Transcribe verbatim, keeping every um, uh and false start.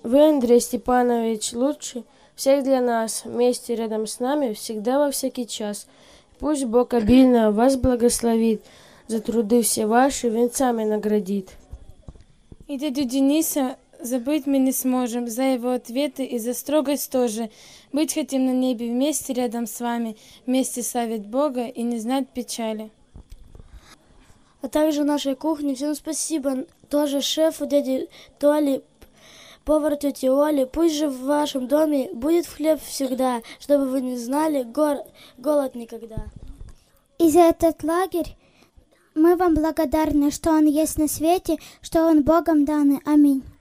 Вы, Андрей Степанович, лучший всех для нас, вместе рядом с нами, всегда во всякий час. Пусть Бог обильно вас благословит, за труды все ваши венцами наградит. И дядю Дениса забыть мы не сможем, за его ответы и за строгость тоже. Быть хотим на небе вместе рядом с вами, вместе славить Бога и не знать печали. А также нашей кухне всем спасибо, тоже шефу дяде Толе, повар тети Оли. Пусть же в вашем доме будет хлеб всегда, чтобы вы не знали гор... голод никогда. И за этот лагерь мы вам благодарны, что он есть на свете, что он Богом данный. Аминь.